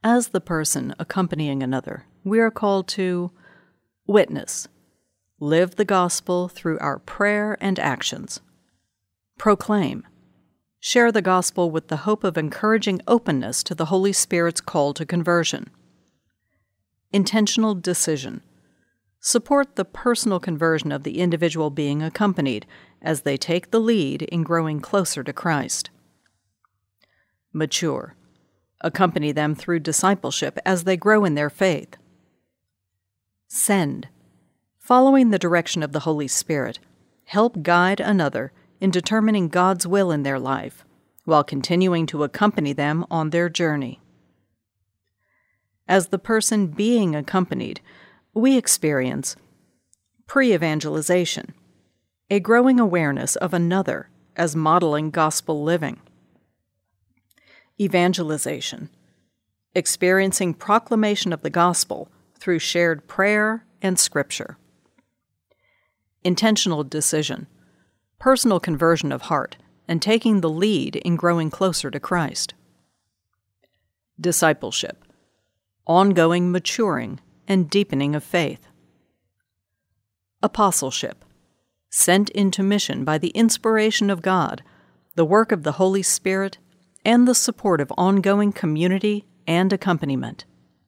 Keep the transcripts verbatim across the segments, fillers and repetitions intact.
As the person accompanying another, we are called to witness, live the gospel through our prayer and actions, proclaim, share the gospel with the hope of encouraging openness to the Holy Spirit's call to conversion, intentional decision, support the personal conversion of the individual being accompanied as they take the lead in growing closer to Christ, mature, accompany them through discipleship as they grow in their faith. Send, following the direction of the Holy Spirit, help guide another in determining God's will in their life, while continuing to accompany them on their journey. As the person being accompanied, we experience pre-evangelization, a growing awareness of another as modeling gospel living. Evangelization, experiencing proclamation of the gospel through shared prayer and scripture. Intentional decision, personal conversion of heart, and taking the lead in growing closer to Christ. Discipleship, ongoing maturing and deepening of faith. Apostleship, sent into mission by the inspiration of God, the work of the Holy Spirit, and the support of ongoing community and accompaniment.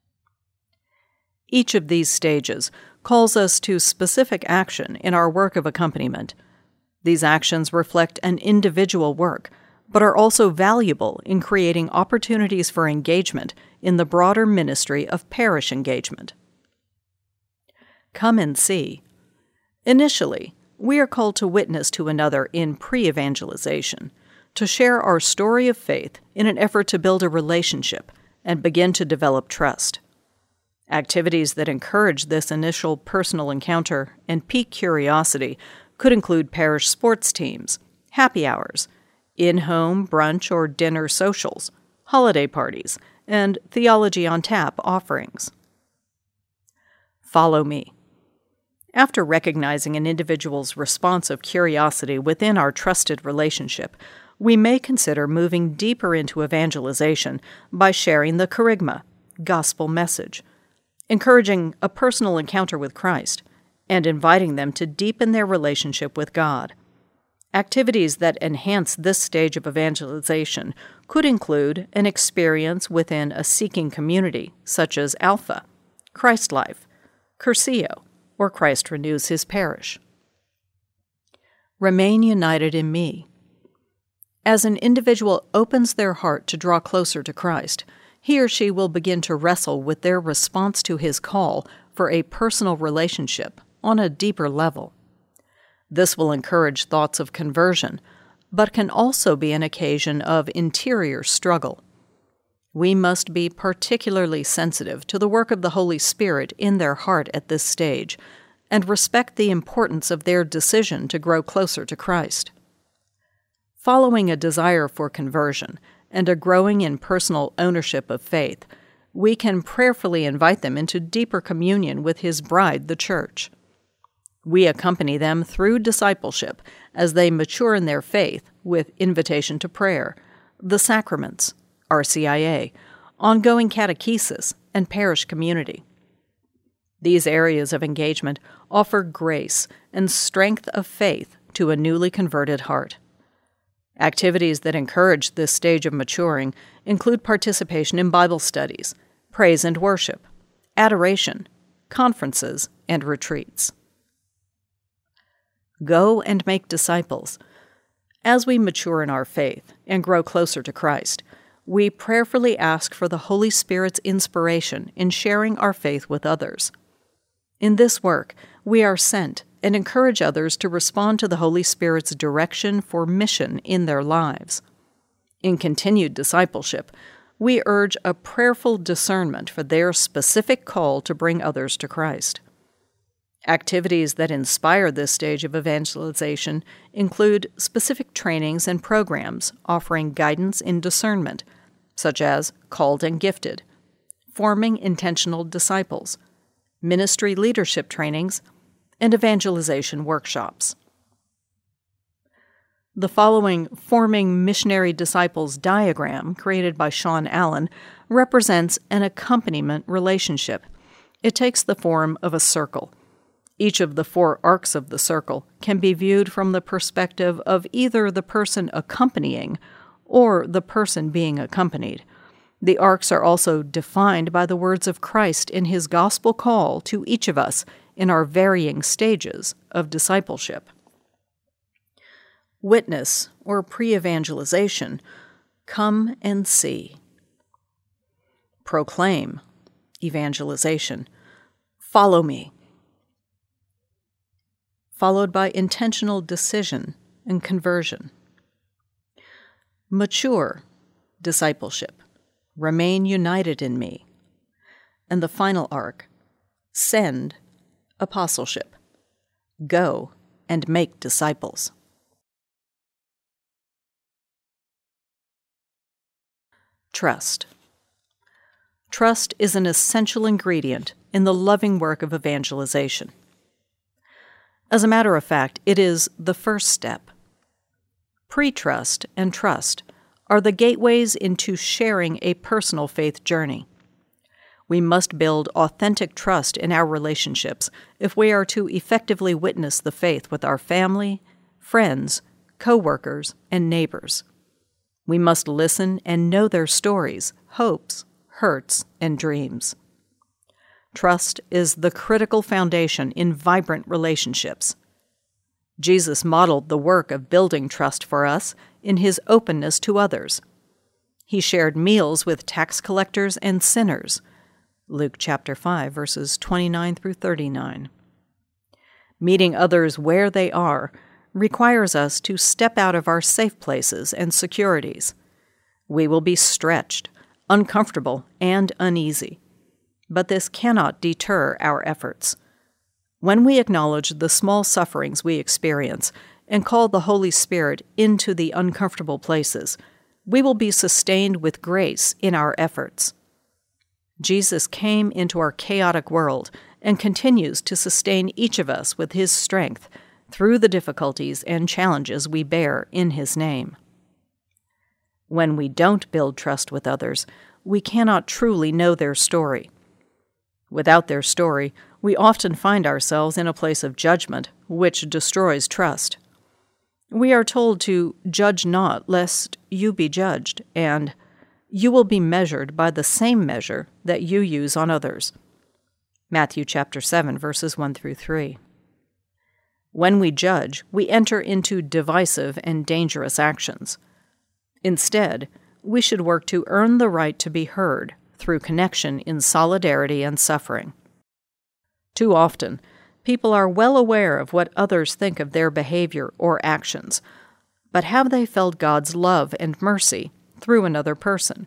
Each of these stages calls us to specific action in our work of accompaniment. These actions reflect an individual work, but are also valuable in creating opportunities for engagement in the broader ministry of parish engagement. Come and see. Initially, we are called to witness to another in pre-evangelization, to share our story of faith in an effort to build a relationship and begin to develop trust. Activities that encourage this initial personal encounter and pique curiosity could include parish sports teams, happy hours, in-home brunch or dinner socials, holiday parties, and Theology on Tap offerings. Follow me. After recognizing an individual's response of curiosity within our trusted relationship, we may consider moving deeper into evangelization by sharing the kerygma, gospel message, encouraging a personal encounter with Christ, and inviting them to deepen their relationship with God. Activities that enhance this stage of evangelization could include an experience within a seeking community, such as Alpha, Christ Life, Curcio, or Christ Renews His Parish. Remain united in me. As an individual opens their heart to draw closer to Christ, he or she will begin to wrestle with their response to His call for a personal relationship on a deeper level. This will encourage thoughts of conversion, but can also be an occasion of interior struggle. We must be particularly sensitive to the work of the Holy Spirit in their heart at this stage, and respect the importance of their decision to grow closer to Christ. Following a desire for conversion and a growing in personal ownership of faith, we can prayerfully invite them into deeper communion with His bride, the Church. We accompany them through discipleship as they mature in their faith with invitation to prayer, the sacraments, R C I A, ongoing catechesis, and parish community. These areas of engagement offer grace and strength of faith to a newly converted heart. Activities that encourage this stage of maturing include participation in Bible studies, praise and worship, adoration, conferences, and retreats. Go and make disciples. As we mature in our faith and grow closer to Christ, we prayerfully ask for the Holy Spirit's inspiration in sharing our faith with others. In this work, we are sent and encourage others to respond to the Holy Spirit's direction for mission in their lives. In continued discipleship, we urge a prayerful discernment for their specific call to bring others to Christ. Activities that inspire this stage of evangelization include specific trainings and programs offering guidance in discernment, such as Called and Gifted, Forming Intentional Disciples, Ministry Leadership Trainings, and Evangelization Workshops. The following Forming Missionary Disciples diagram, created by Sean Allen, represents an accompaniment relationship. It takes the form of a circle. Each of the four arcs of the circle can be viewed from the perspective of either the person accompanying or the person being accompanied. The arcs are also defined by the words of Christ in his gospel call to each of us in our varying stages of discipleship. Witness, or pre-evangelization, come and see. Proclaim, evangelization, follow me. Followed by intentional decision and conversion. Mature, discipleship, remain united in me. And the final arc, send, apostleship, go and make disciples. Trust. Trust is an essential ingredient in the loving work of evangelization. As a matter of fact, it is the first step. Pre-trust and trust are the gateways into sharing a personal faith journey. We must build authentic trust in our relationships if we are to effectively witness the faith with our family, friends, co-workers, and neighbors. We must listen and know their stories, hopes, hurts, and dreams. Trust is the critical foundation in vibrant relationships. Jesus modeled the work of building trust for us in his openness to others. He shared meals with tax collectors and sinners. Luke chapter five, verses twenty-nine through thirty-nine. Meeting others where they are requires us to step out of our safe places and securities. We will be stretched, uncomfortable, and uneasy. But this cannot deter our efforts. When we acknowledge the small sufferings we experience and call the Holy Spirit into the uncomfortable places, we will be sustained with grace in our efforts. Jesus came into our chaotic world and continues to sustain each of us with his strength through the difficulties and challenges we bear in his name. When we don't build trust with others, we cannot truly know their story. Without their story, we often find ourselves in a place of judgment, which destroys trust. We are told to judge not, lest you be judged, and you will be measured by the same measure that you use on others. Matthew chapter seven, verses one through three. When we judge, we enter into divisive and dangerous actions. Instead, we should work to earn the right to be heard through connection in solidarity and suffering. Too often, people are well aware of what others think of their behavior or actions, but have they felt God's love and mercy through another person?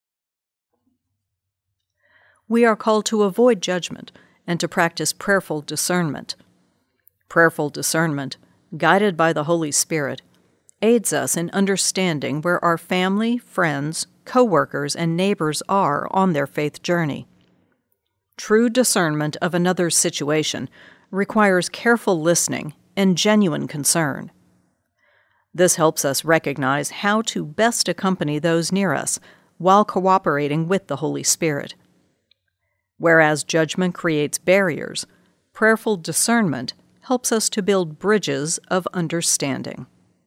We are called to avoid judgment and to practice prayerful discernment. Prayerful discernment, guided by the Holy Spirit, aids us in understanding where our family, friends, co-workers, and neighbors are on their faith journey. True discernment of another's situation requires careful listening and genuine concern. This helps us recognize how to best accompany those near us while cooperating with the Holy Spirit. Whereas judgment creates barriers, prayerful discernment helps us to build bridges of understanding.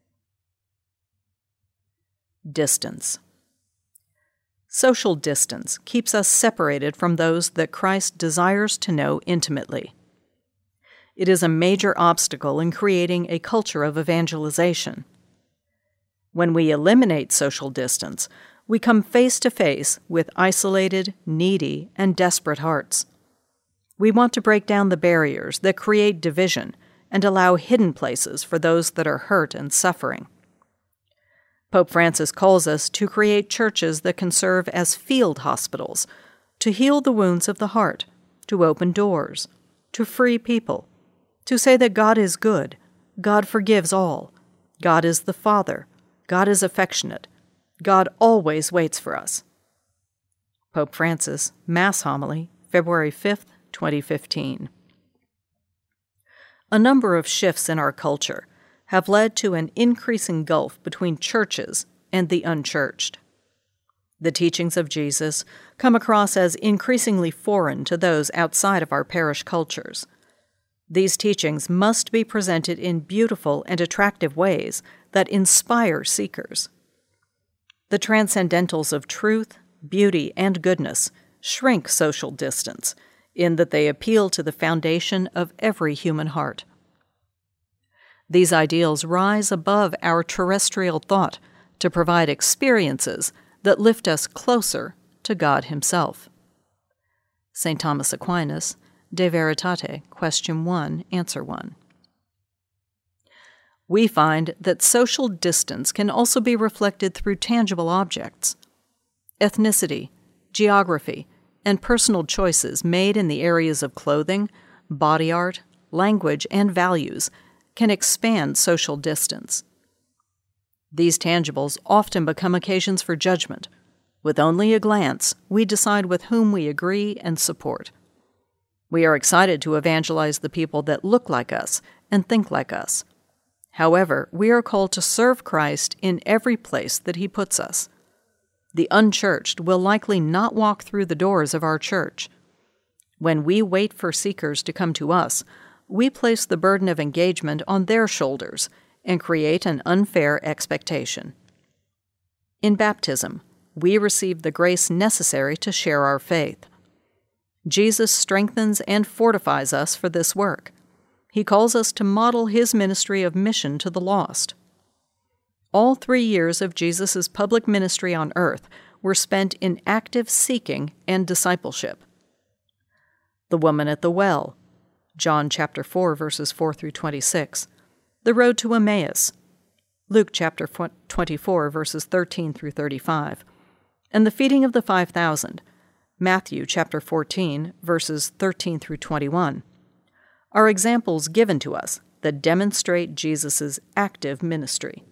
Distance. Social distance keeps us separated from those that Christ desires to know intimately. It is a major obstacle in creating a culture of evangelization. When we eliminate social distance, we come face to face with isolated, needy, and desperate hearts. We want to break down the barriers that create division and allow hidden places for those that are hurt and suffering. Pope Francis calls us to create churches that can serve as field hospitals, to heal the wounds of the heart, to open doors, to free people, to say that God is good, God forgives all, God is the Father, God is affectionate, God always waits for us. Pope Francis, Mass Homily, February fifth, twenty fifteen. A number of shifts in our culture have led to an increasing gulf between churches and the unchurched. The teachings of Jesus come across as increasingly foreign to those outside of our parish cultures. These teachings must be presented in beautiful and attractive ways that inspire seekers. The transcendentals of truth, beauty, and goodness shrink social distance in that they appeal to the foundation of every human heart. These ideals rise above our terrestrial thought to provide experiences that lift us closer to God Himself. Saint Thomas Aquinas, De Veritate, Question one, Answer one. We find that social distance can also be reflected through tangible objects. Ethnicity, geography, and personal choices made in the areas of clothing, body art, language, and values can expand social distance. These tangibles often become occasions for judgment. With only a glance, we decide with whom we agree and support. We are excited to evangelize the people that look like us and think like us. However, we are called to serve Christ in every place that He puts us. The unchurched will likely not walk through the doors of our church. When we wait for seekers to come to us, we place the burden of engagement on their shoulders and create an unfair expectation. In baptism, we receive the grace necessary to share our faith. Jesus strengthens and fortifies us for this work. He calls us to model His ministry of mission to the lost. All three years of Jesus' public ministry on earth were spent in active seeking and discipleship. The woman at the well, John chapter four, verses four through twenty-six. The road to Emmaus, Luke chapter twenty-four, verses thirteen through thirty-five. And the feeding of the five thousand, Matthew chapter fourteen, verses thirteen through twenty-one, are examples given to us that demonstrate Jesus' active ministry.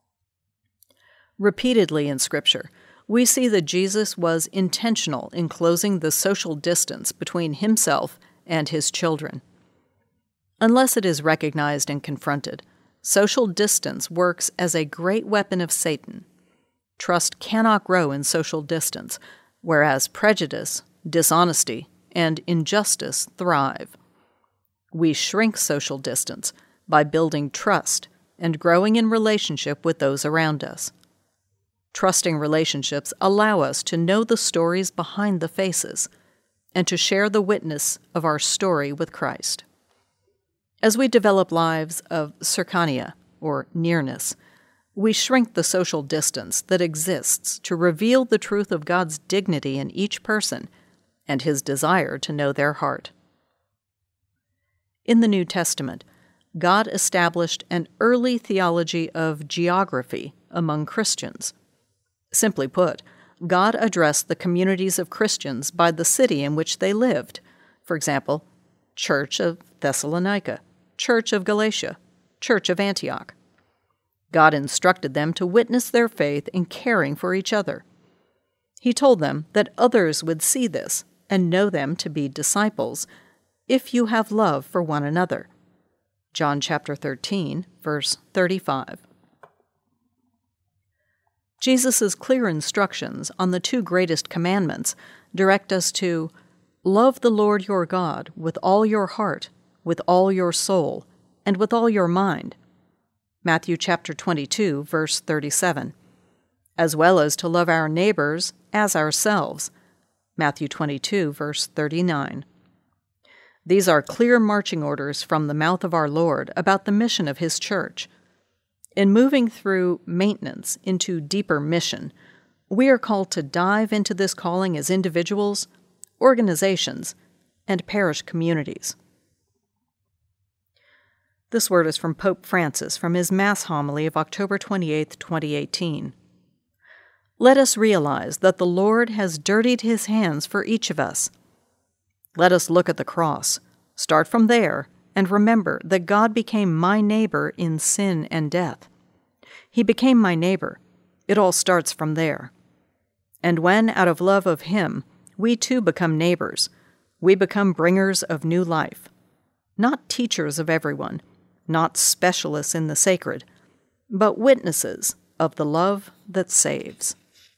Repeatedly in Scripture, we see that Jesus was intentional in closing the social distance between Himself and His children. Unless it is recognized and confronted, social distance works as a great weapon of Satan. Trust cannot grow in social distance, whereas prejudice, dishonesty, and injustice thrive. We shrink social distance by building trust and growing in relationship with those around us. Trusting relationships allow us to know the stories behind the faces and to share the witness of our story with Christ. As we develop lives of cercania, or nearness, we shrink the social distance that exists to reveal the truth of God's dignity in each person and His desire to know their heart. In the New Testament, God established an early theology of geography among Christians. Simply put, God addressed the communities of Christians by the city in which they lived. For example, Church of Thessalonica, Church of Galatia, Church of Antioch. God instructed them to witness their faith in caring for each other. He told them that others would see this and know them to be disciples if you have love for one another. John chapter thirteen, verse thirty-five. Jesus' clear instructions on the two greatest commandments direct us to love the Lord your God with all your heart, with all your soul, and with all your mind. Matthew chapter twenty-two, verse thirty-seven. As well as to love our neighbors as ourselves. Matthew twenty-two, verse thirty-nine. These are clear marching orders from the mouth of our Lord about the mission of His church. In moving through maintenance into deeper mission, we are called to dive into this calling as individuals, organizations, and parish communities. This word is from Pope Francis from his Mass homily of October twenty-eighth, twenty eighteen. Let us realize that the Lord has dirtied His hands for each of us. Let us look at the cross, start from there, and remember that God became my neighbor in sin and death. He became my neighbor. It all starts from there. And when, out of love of Him, we too become neighbors, we become bringers of new life. Not teachers of everyone, not specialists in the sacred, but witnesses of the love that saves.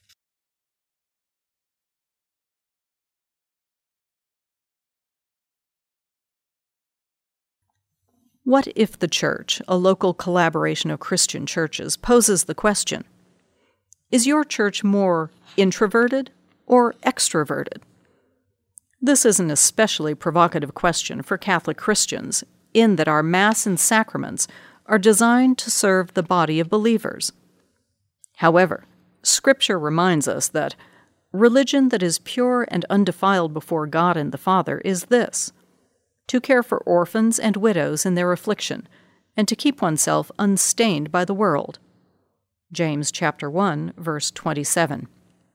What if the church, a local collaboration of Christian churches, poses the question, is your church more introverted or extroverted? This is an especially provocative question for Catholic Christians, in that our Mass and sacraments are designed to serve the body of believers. However, Scripture reminds us that religion that is pure and undefiled before God and the Father is this: to care for orphans and widows in their affliction, and to keep oneself unstained by the world. James chapter one, verse twenty-seven.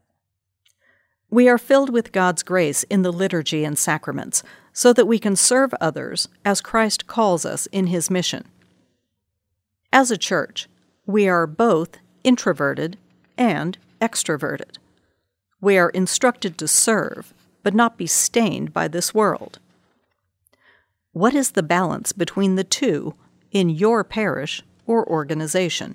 We are filled with God's grace in the liturgy and sacraments, so that we can serve others as Christ calls us in His mission. As a church, we are both introverted and extroverted. We are instructed to serve, but not be stained by this world. What is the balance between the two in your parish or organization?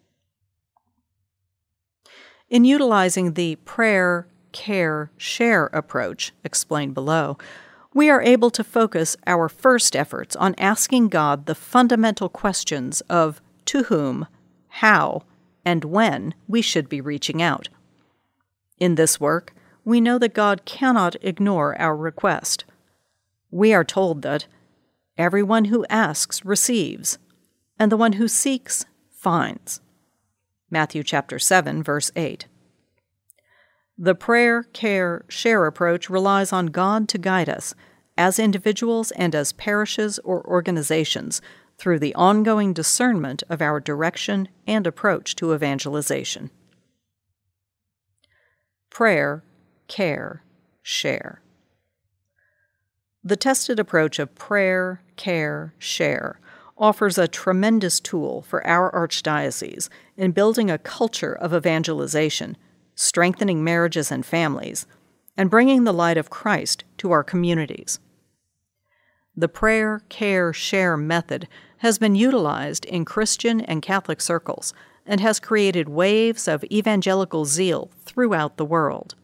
In utilizing the prayer, care, share approach explained below, we are able to focus our first efforts on asking God the fundamental questions of to whom, how, and when we should be reaching out. In this work, we know that God cannot ignore our request. We are told that everyone who asks receives, and the one who seeks finds. Matthew chapter seven, verse eight. The prayer, care, share approach relies on God to guide us, as individuals and as parishes or organizations, through the ongoing discernment of our direction and approach to evangelization. Prayer, care, share. The tested approach of prayer, care, share offers a tremendous tool for our archdiocese in building a culture of evangelization, strengthening marriages and families, and bringing the light of Christ to our communities. The prayer, care, share method has been utilized in Christian and Catholic circles and has created waves of evangelical zeal throughout the world.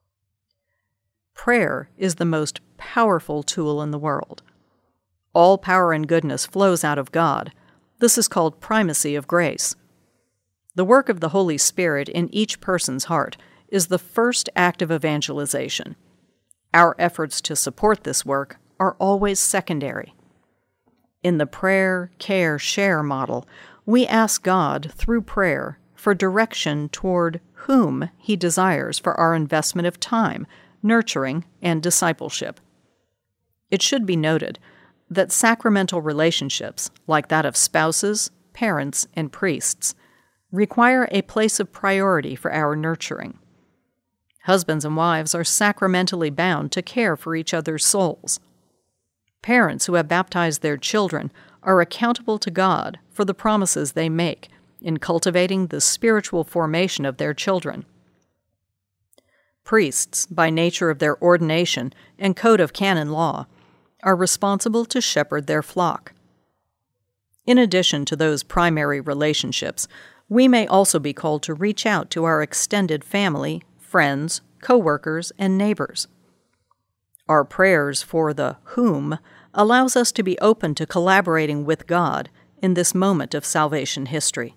Prayer is the most powerful tool in the world. All power and goodness flows out of God. This is called primacy of grace. The work of the Holy Spirit in each person's heart is the first act of evangelization. Our efforts to support this work are always secondary. In the prayer, care, share model, we ask God, through prayer, for direction toward whom He desires for our investment of time, nurturing, and discipleship. It should be noted that sacramental relationships, like that of spouses, parents, and priests, require a place of priority for our nurturing. Husbands and wives are sacramentally bound to care for each other's souls. Parents who have baptized their children are accountable to God for the promises they make in cultivating the spiritual formation of their children. Priests, by nature of their ordination and code of canon law, are responsible to shepherd their flock. In addition to those primary relationships, we may also be called to reach out to our extended family, friends, co-workers, and neighbors. Our prayers for the whom allows us to be open to collaborating with God in this moment of salvation history.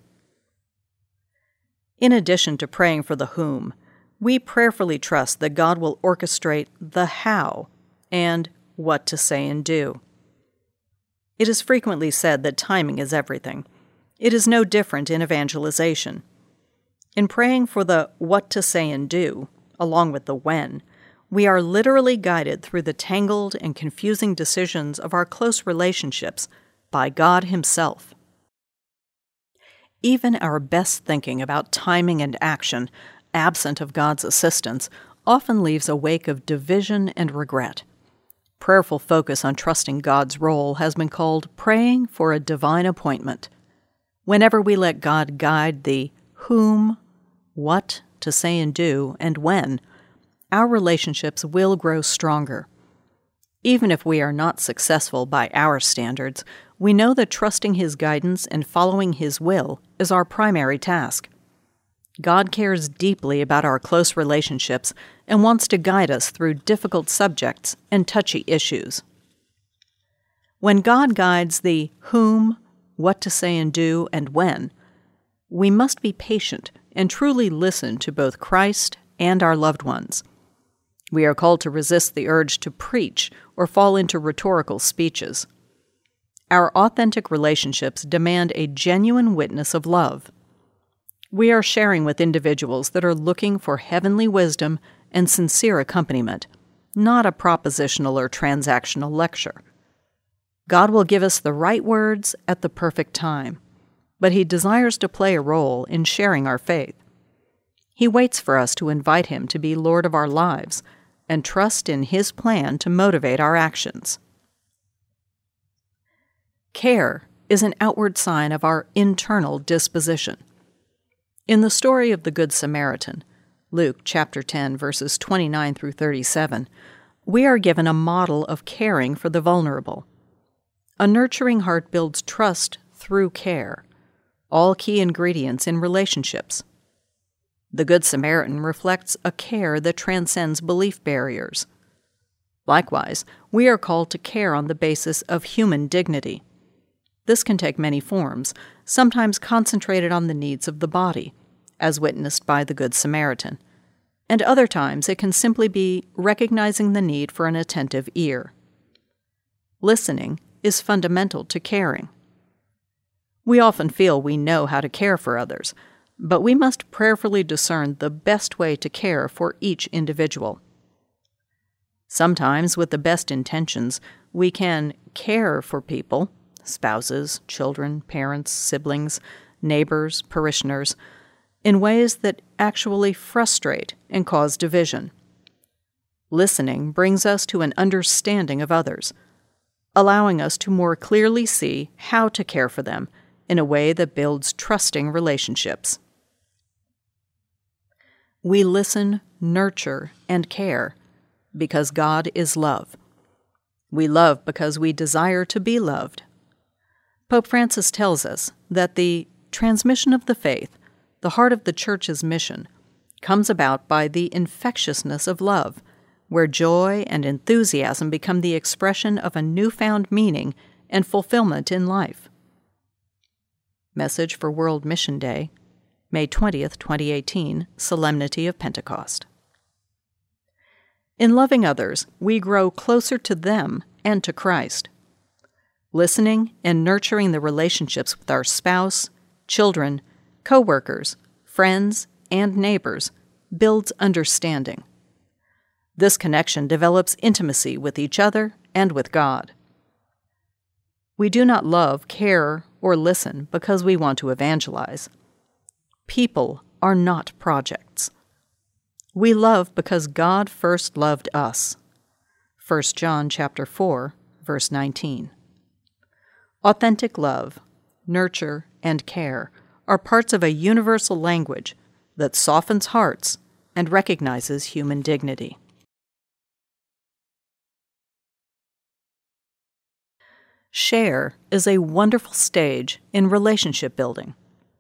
In addition to praying for the whom, we prayerfully trust that God will orchestrate the how and what to say and do. It is frequently said that timing is everything. It is no different in evangelization. In praying for the what to say and do, along with the when, we are literally guided through the tangled and confusing decisions of our close relationships by God Himself. Even our best thinking about timing and action, absent of God's assistance, often leaves a wake of division and regret. Prayerful focus on trusting God's role has been called praying for a divine appointment. Whenever we let God guide the whom, what to say and do, and when, our relationships will grow stronger. Even if we are not successful by our standards, we know that trusting His guidance and following His will is our primary task. God cares deeply about our close relationships and wants to guide us through difficult subjects and touchy issues. When God guides the whom, what to say and do, and when, we must be patient and truly listen to both Christ and our loved ones. We are called to resist the urge to preach or fall into rhetorical speeches. Our authentic relationships demand a genuine witness of love. We are sharing with individuals that are looking for heavenly wisdom and sincere accompaniment, not a propositional or transactional lecture. God will give us the right words at the perfect time, but He desires to play a role in sharing our faith. He waits for us to invite Him to be Lord of our lives and trust in His plan to motivate our actions. Care is an outward sign of our internal disposition. In the story of the Good Samaritan, Luke chapter ten, verses twenty-nine through thirty-seven, we are given a model of caring for the vulnerable. A nurturing heart builds trust through care, all key ingredients in relationships. The Good Samaritan reflects a care that transcends belief barriers. Likewise, we are called to care on the basis of human dignity. This can take many forms, sometimes concentrated on the needs of the body, as witnessed by the Good Samaritan, and other times it can simply be recognizing the need for an attentive ear. Listening is fundamental to caring. We often feel we know how to care for others, but we must prayerfully discern the best way to care for each individual. Sometimes, with the best intentions, we can care for people, spouses, children, parents, siblings, neighbors, parishioners, in ways that actually frustrate and cause division. Listening brings us to an understanding of others, allowing us to more clearly see how to care for them in a way that builds trusting relationships. We listen, nurture, and care because God is love. We love because we desire to be loved. Pope Francis tells us that the transmission of the faith, the heart of the Church's mission, comes about by the infectiousness of love, where joy and enthusiasm become the expression of a newfound meaning and fulfillment in life. Message for World Mission Day, May twentieth, twenty eighteen, Solemnity of Pentecost. In loving others, we grow closer to them and to Christ. Listening and nurturing the relationships with our spouse, children, co-workers, friends, and neighbors builds understanding. This connection develops intimacy with each other and with God. We do not love, care, or listen because we want to evangelize. People are not projects. We love because God first loved us. First John chapter four, verse nineteen. Authentic love, nurture, and care are parts of a universal language that softens hearts and recognizes human dignity. Share is a wonderful stage in relationship building.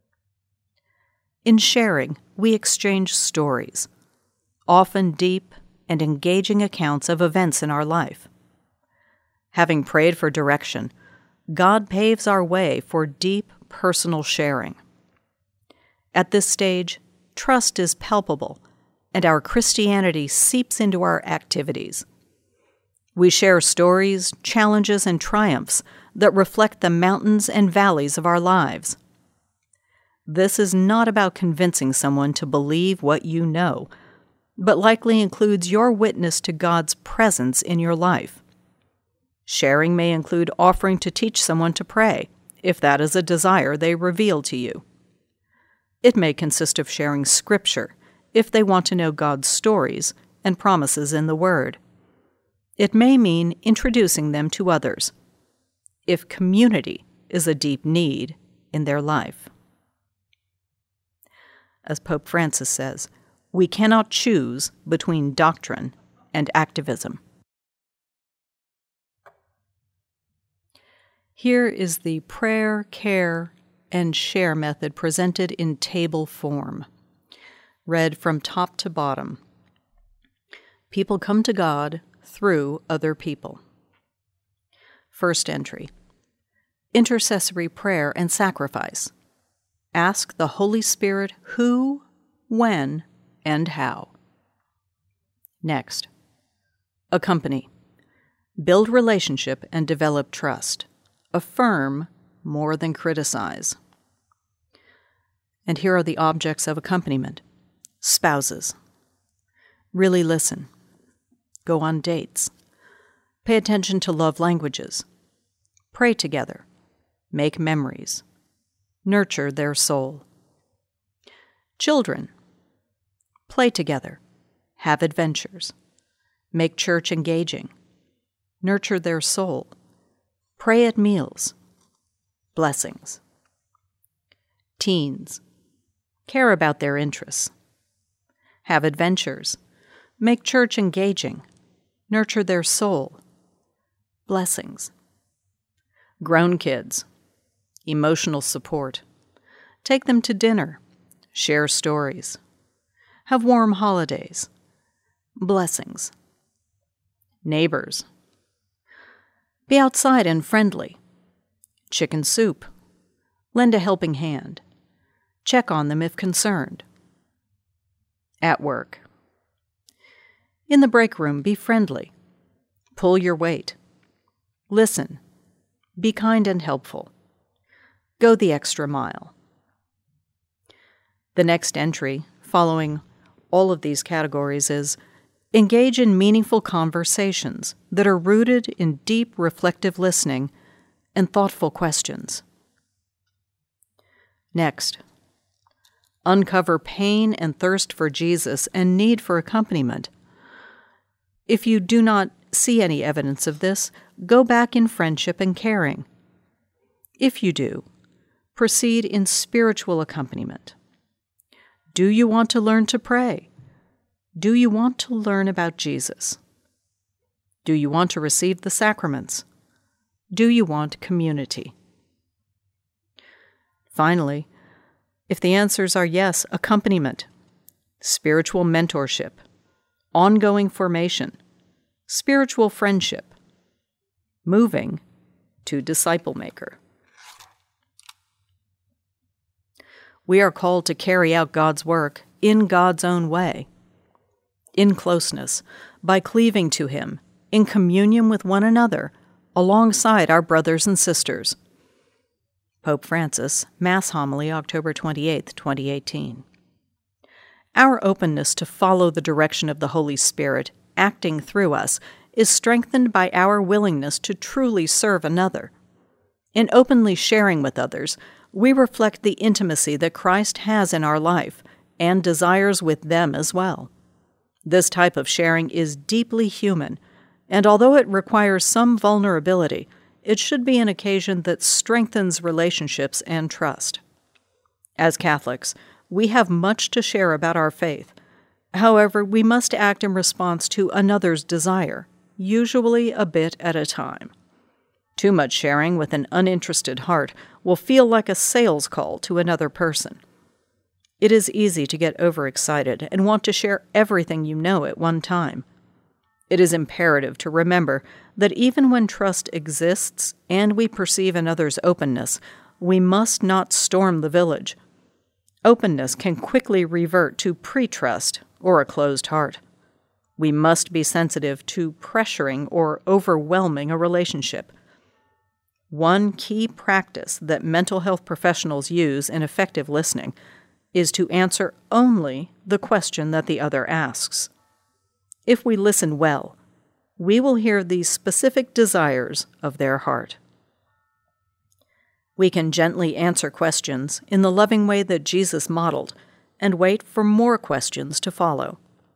In sharing, we exchange stories, often deep and engaging accounts of events in our life. Having prayed for direction, God paves our way for deep personal sharing. At this stage, trust is palpable, and our Christianity seeps into our activities. We share stories, challenges, and triumphs that reflect the mountains and valleys of our lives. This is not about convincing someone to believe what you know, but likely includes your witness to God's presence in your life. Sharing may include offering to teach someone to pray, if that is a desire they reveal to you. It may consist of sharing Scripture, if they want to know God's stories and promises in the Word. It may mean introducing them to others, if community is a deep need in their life. As Pope Francis says, we cannot choose between doctrine and activism. Here is the prayer, care, and share method presented in table form. Read from top to bottom. People come to God through other people. First entry. Intercessory prayer and sacrifice. Ask the Holy Spirit who, when, and how. Next. Accompany. Build relationship and develop trust. Affirm more than criticize. And here are the objects of accompaniment. Spouses. Really listen. Go on dates. Pay attention to love languages. Pray together. Make memories. Nurture their soul. Children. Play together. Have adventures. Make church engaging. Nurture their soul. Pray at meals. Blessings. Teens. Care about their interests. Have adventures. Make church engaging. Nurture their soul. Blessings. Grown kids. Emotional support. Take them to dinner. Share stories. Have warm holidays. Blessings. Neighbors. Be outside and friendly. Chicken soup. Lend a helping hand. Check on them if concerned. At work. In the break room, be friendly. Pull your weight. Listen. Be kind and helpful. Go the extra mile. The next entry, following all of these categories, is engage in meaningful conversations that are rooted in deep reflective listening and thoughtful questions. Next, uncover pain and thirst for Jesus and need for accompaniment. If you do not see any evidence of this, go back in friendship and caring. If you do, proceed in spiritual accompaniment. Do you want to learn to pray? Do you want to learn about Jesus? Do you want to receive the sacraments? Do you want community? Finally, if the answers are yes, accompaniment, spiritual mentorship, ongoing formation, spiritual friendship, moving to disciple maker. We are called to carry out God's work in God's own way, in closeness, by cleaving to Him, in communion with one another, alongside our brothers and sisters. Pope Francis, Mass Homily, October twenty-eighth, twenty eighteen. Our openness to follow the direction of the Holy Spirit acting through us is strengthened by our willingness to truly serve another. In openly sharing with others, we reflect the intimacy that Christ has in our life and desires with them as well. This type of sharing is deeply human, and although it requires some vulnerability, it should be an occasion that strengthens relationships and trust. As Catholics, we have much to share about our faith. However, we must act in response to another's desire, usually a bit at a time. Too much sharing with an uninterested heart will feel like a sales call to another person. It is easy to get overexcited and want to share everything you know at one time. It is imperative to remember that even when trust exists and we perceive another's openness, we must not storm the village. Openness can quickly revert to pre-trust or a closed heart. We must be sensitive to pressuring or overwhelming a relationship. One key practice that mental health professionals use in effective listening is to answer only the question that the other asks. If we listen well, we will hear the specific desires of their heart. We can gently answer questions in the loving way that Jesus modeled and wait for more questions to follow.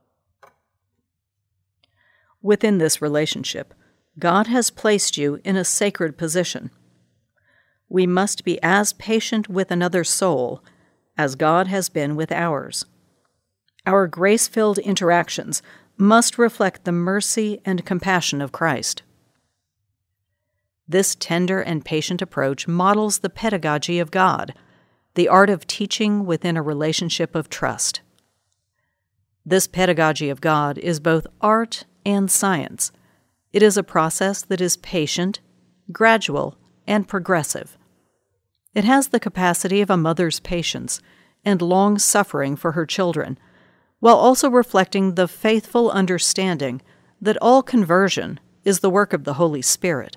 Within this relationship, God has placed you in a sacred position. We must be as patient with another soul as God has been with ours. Our grace-filled interactions must reflect the mercy and compassion of Christ. This tender and patient approach models the pedagogy of God, the art of teaching within a relationship of trust. This pedagogy of God is both art and science. It is a process that is patient, gradual, and progressive. It has the capacity of a mother's patience and long suffering for her children, while also reflecting the faithful understanding that all conversion is the work of the Holy Spirit.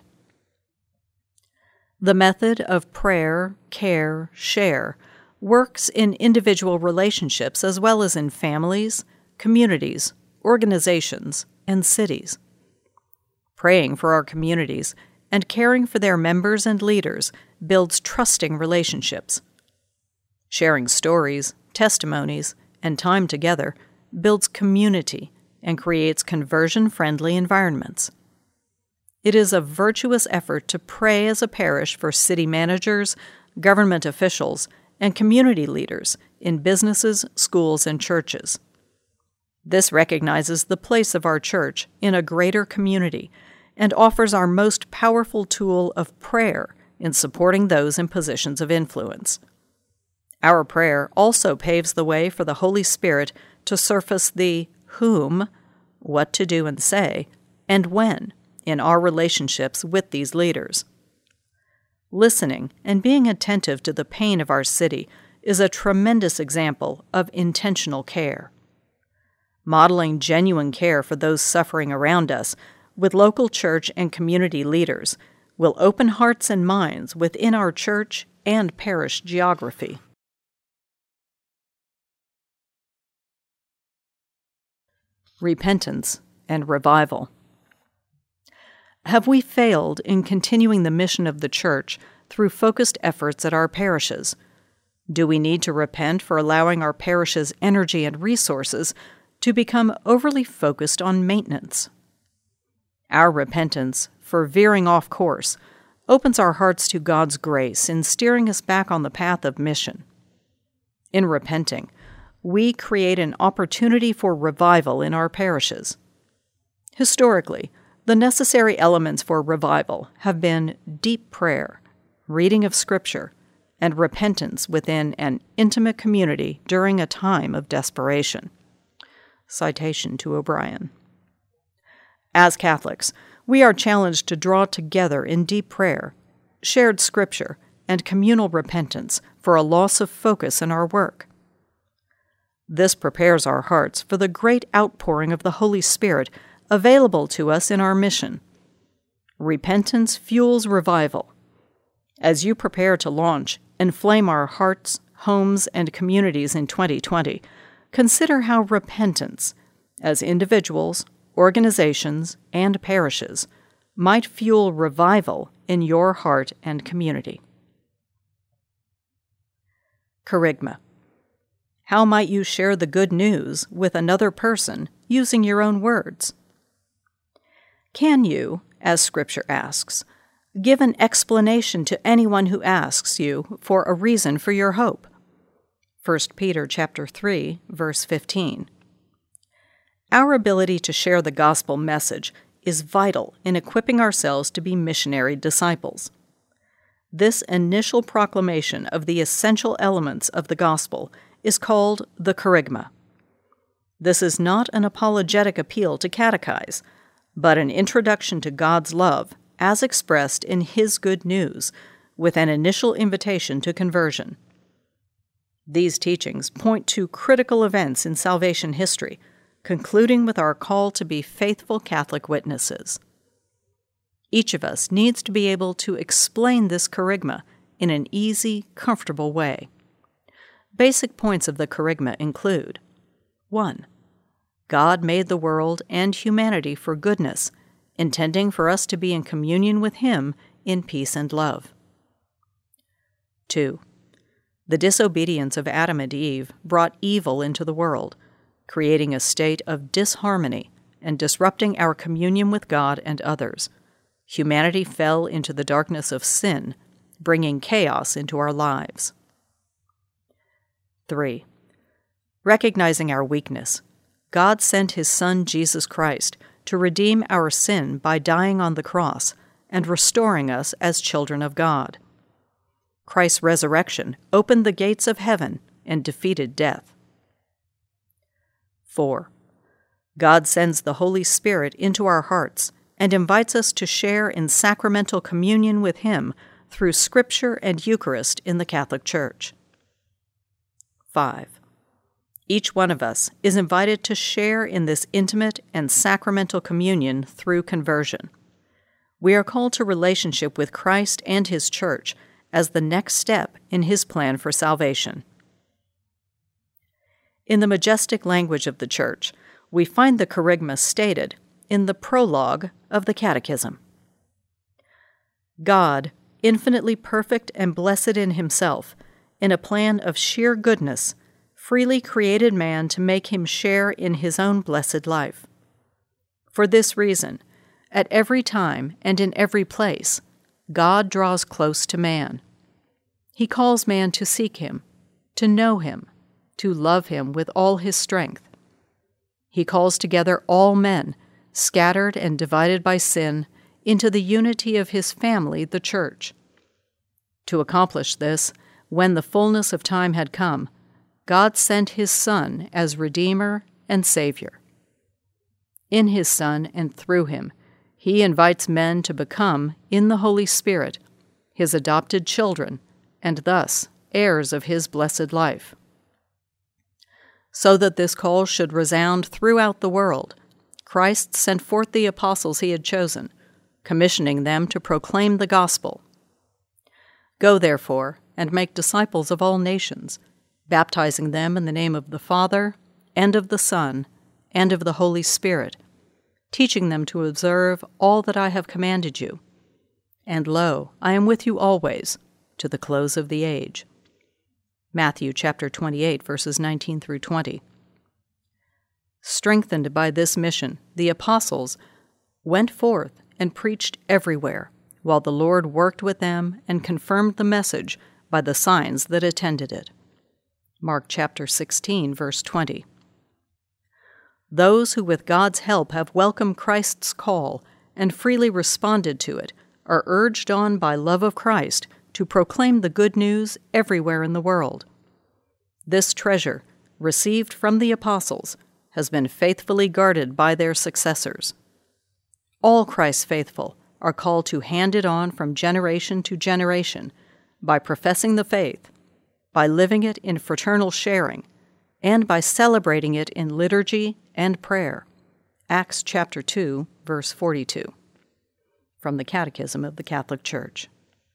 The method of prayer, care, share works in individual relationships as well as in families, communities, organizations, and cities. Praying for our communities and caring for their members and leaders builds trusting relationships. Sharing stories, testimonies, and time together builds community and creates conversion-friendly environments. It is a virtuous effort to pray as a parish for city managers, government officials, and community leaders in businesses, schools, and churches. This recognizes the place of our church in a greater community and offers our most powerful tool of prayer in supporting those in positions of influence. Our prayer also paves the way for the Holy Spirit to surface the whom, what to do and say, and when in our relationships with these leaders. Listening and being attentive to the pain of our city is a tremendous example of intentional care. Modeling genuine care for those suffering around us with local church and community leaders will open hearts and minds within our church and parish geography. Repentance and revival. Have we failed in continuing the mission of the Church through focused efforts at our parishes? Do we need to repent for allowing our parish's energy and resources to become overly focused on maintenance? Our repentance for veering off course opens our hearts to God's grace in steering us back on the path of mission. In repenting, we create an opportunity for revival in our parishes. Historically, the necessary elements for revival have been deep prayer, reading of Scripture, and repentance within an intimate community during a time of desperation. Citation to O'Brien. As Catholics, we are challenged to draw together in deep prayer, shared Scripture, and communal repentance for a loss of focus in our work. This prepares our hearts for the great outpouring of the Holy Spirit available to us in our mission. Repentance fuels revival. As you prepare to launch and flame our hearts, homes, and communities in twenty twenty, consider how repentance, as individuals, organizations, and parishes, might fuel revival in your heart and community. Kerygma. How might you share the good news with another person using your own words? Can you, as Scripture asks, give an explanation to anyone who asks you for a reason for your hope? First Peter chapter three, verse fifteen. Our ability to share the gospel message is vital in equipping ourselves to be missionary disciples. This initial proclamation of the essential elements of the gospel is called the Kerygma. This is not an apologetic appeal to catechize, but an introduction to God's love as expressed in His good news, with an initial invitation to conversion. These teachings point to critical events in salvation history, concluding with our call to be faithful Catholic witnesses. Each of us needs to be able to explain this Kerygma in an easy, comfortable way. Basic points of the Kerygma include: one. God made the world and humanity for goodness, intending for us to be in communion with Him in peace and love. two. The disobedience of Adam and Eve brought evil into the world, creating a state of disharmony and disrupting our communion with God and others. Humanity fell into the darkness of sin, bringing chaos into our lives. three. Recognizing our weakness, God sent His Son Jesus Christ to redeem our sin by dying on the cross and restoring us as children of God. Christ's resurrection opened the gates of heaven and defeated death. four. God sends the Holy Spirit into our hearts and invites us to share in sacramental communion with Him through Scripture and Eucharist in the Catholic Church. five. Each one of us is invited to share in this intimate and sacramental communion through conversion. We are called to relationship with Christ and His Church as the next step in His plan for salvation. In the majestic language of the Church, we find the Kerygma stated in the prologue of the Catechism. God, infinitely perfect and blessed in Himself, in a plan of sheer goodness, freely created man to make him share in his own blessed life. For this reason, at every time and in every place, God draws close to man. He calls man to seek Him, to know Him, to love Him with all his strength. He calls together all men, scattered and divided by sin, into the unity of His family, the Church. To accomplish this, when the fullness of time had come, God sent His Son as Redeemer and Savior. In His Son and through Him, He invites men to become, in the Holy Spirit, His adopted children, and thus heirs of His blessed life. So that this call should resound throughout the world, Christ sent forth the apostles He had chosen, commissioning them to proclaim the gospel. Go, therefore, and make disciples of all nations, baptizing them in the name of the Father, and of the Son, and of the Holy Spirit, teaching them to observe all that I have commanded you. And lo, I am with you always, to the close of the age. Matthew chapter twenty-eight, verses nineteen through twenty. Strengthened by this mission, the apostles went forth and preached everywhere, while the Lord worked with them and confirmed the message by the signs that attended it. Mark chapter sixteen, verse twenty. Those who with God's help have welcomed Christ's call and freely responded to it are urged on by love of Christ to proclaim the good news everywhere in the world. This treasure, received from the apostles, has been faithfully guarded by their successors. All Christ's faithful are called to hand it on from generation to generation by professing the faith, by living it in fraternal sharing, and by celebrating it in liturgy and prayer. Acts chapter two, verse forty-two. From the Catechism of the Catholic Church.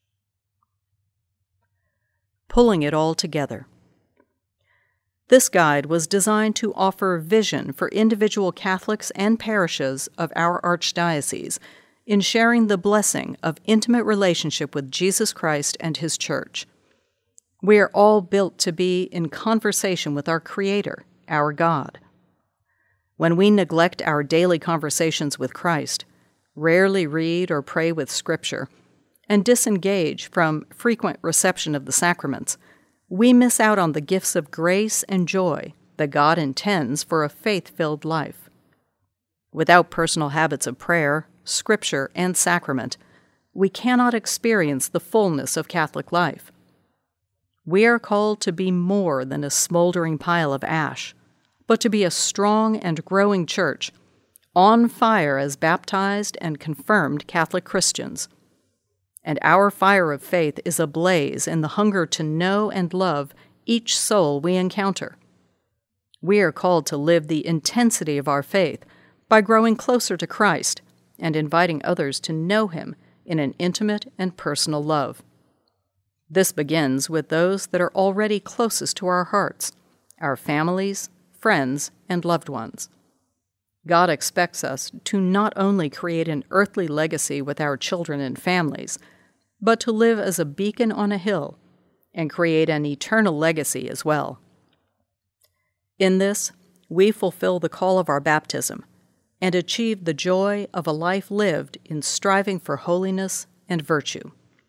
Pulling it all together. This guide was designed to offer vision for individual Catholics and parishes of our Archdiocese in sharing the blessing of intimate relationship with Jesus Christ and His Church. We are all built to be in conversation with our Creator, our God. When we neglect our daily conversations with Christ, rarely read or pray with Scripture, and disengage from frequent reception of the sacraments, we miss out on the gifts of grace and joy that God intends for a faith-filled life. Without personal habits of prayer, Scripture, and sacrament, we cannot experience the fullness of Catholic life. We are called to be more than a smoldering pile of ash, but to be a strong and growing church, on fire as baptized and confirmed Catholic Christians. And our fire of faith is ablaze in the hunger to know and love each soul we encounter. We are called to live the intensity of our faith by growing closer to Christ and inviting others to know Him in an intimate and personal love. This begins with those that are already closest to our hearts, our families, friends, and loved ones. God expects us to not only create an earthly legacy with our children and families, but to live as a beacon on a hill and create an eternal legacy as well. In this, we fulfill the call of our baptism and achieve the joy of a life lived in striving for holiness and virtue.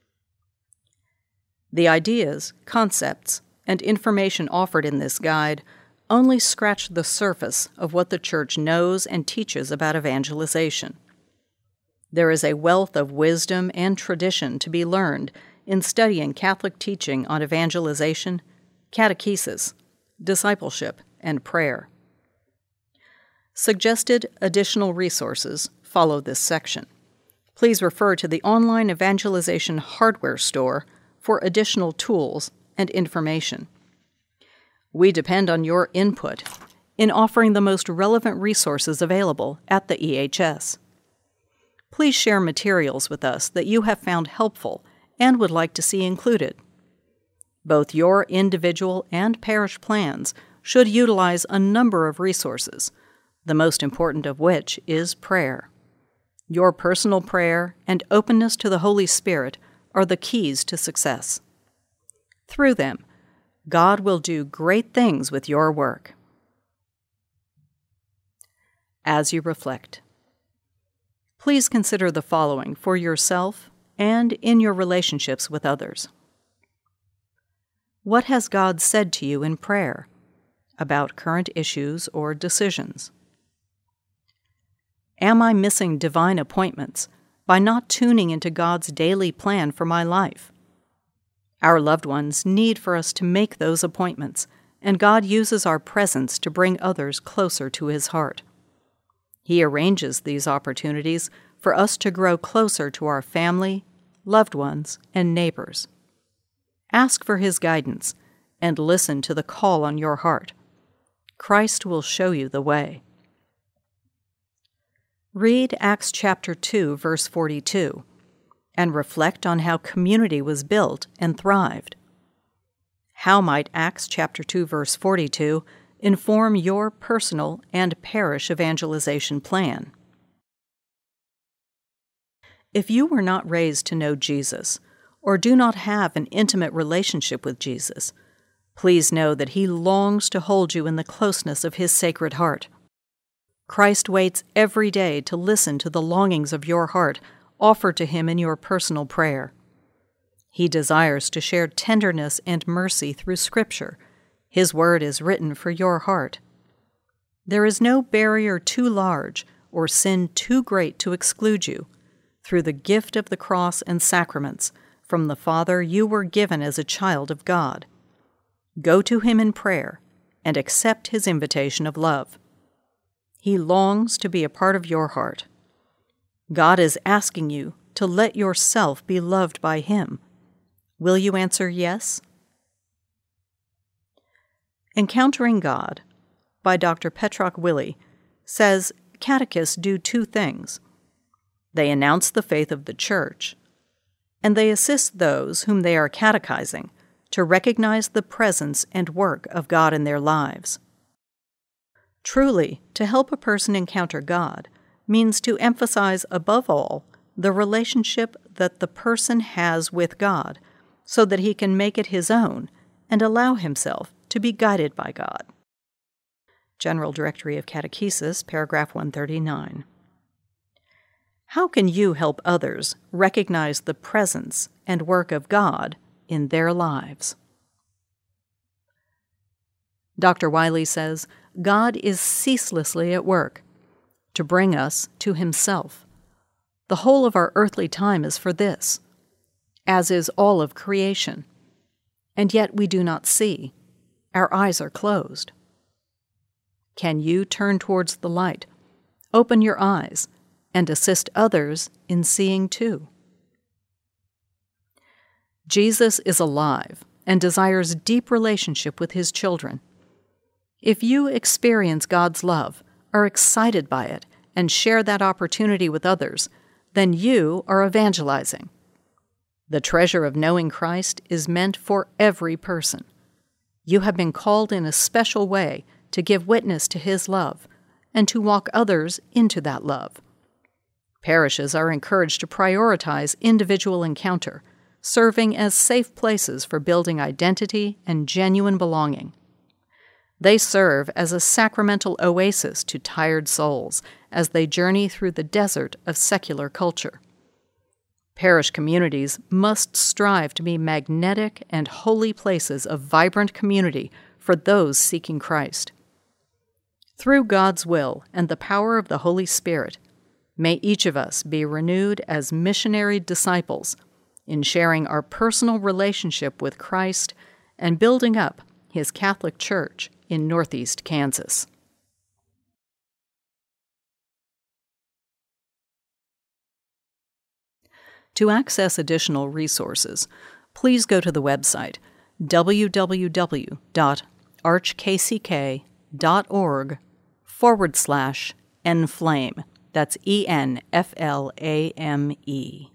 The ideas, concepts, and information offered in this guide only scratch the surface of what the Church knows and teaches about evangelization. There is a wealth of wisdom and tradition to be learned in studying Catholic teaching on evangelization, catechesis, discipleship, and prayer. Suggested additional resources follow this section. Please refer to the online evangelization hardware store for additional tools and information. We depend on your input in offering the most relevant resources available at the E H S. Please share materials with us that you have found helpful and would like to see included. Both your individual and parish plans should utilize a number of resources, the most important of which is prayer. Your personal prayer and openness to the Holy Spirit are the keys to success. Through them, God will do great things with your work. As you reflect, please consider the following for yourself and in your relationships with others. What has God said to you in prayer about current issues or decisions? Am I missing divine appointments by not tuning into God's daily plan for my life? Our loved ones need for us to make those appointments, and God uses our presence to bring others closer to His heart. He arranges these opportunities for us to grow closer to our family, loved ones, and neighbors. Ask for His guidance and listen to the call on your heart. Christ will show you the way. Read Acts chapter two, verse forty-two, and reflect on how community was built and thrived. How might Acts chapter two, verse forty-two inform your personal and parish evangelization plan? If you were not raised to know Jesus, or do not have an intimate relationship with Jesus, please know that He longs to hold you in the closeness of His sacred heart. Christ waits every day to listen to the longings of your heart offered to Him in your personal prayer. He desires to share tenderness and mercy through Scripture. His word is written for your heart. There is no barrier too large or sin too great to exclude you. Through the gift of the cross and sacraments, from the Father you were given as a child of God. Go to Him in prayer and accept His invitation of love. He longs to be a part of your heart. God is asking you to let yourself be loved by Him. Will you answer yes? Encountering God by Doctor Petrock Willey says catechists do two things. They announce the faith of the Church, and they assist those whom they are catechizing to recognize the presence and work of God in their lives. Truly, to help a person encounter God means to emphasize above all the relationship that the person has with God so that he can make it his own and allow himself to be guided by God. General Directory of Catechesis, paragraph one thirty-nine. How can you help others recognize the presence and work of God in their lives? Doctor Wiley says, God is ceaselessly at work to bring us to Himself. The whole of our earthly time is for this, as is all of creation. And yet we do not see. Our eyes are closed. Can you turn towards the light, open your eyes, and assist others in seeing too? Jesus is alive and desires deep relationship with His children. If you experience God's love, are excited by it, and share that opportunity with others, then you are evangelizing. The treasure of knowing Christ is meant for every person. You have been called in a special way to give witness to His love and to walk others into that love. Parishes are encouraged to prioritize individual encounter, serving as safe places for building identity and genuine belonging. They serve as a sacramental oasis to tired souls as they journey through the desert of secular culture. Parish communities must strive to be magnetic and holy places of vibrant community for those seeking Christ. Through God's will and the power of the Holy Spirit, May each of us be renewed as missionary disciples in sharing our personal relationship with Christ and building up His Catholic Church in Northeast Kansas. To access additional resources, please go to the website w w w dot archkck.org forward slash enflame. That's E N F L A M E.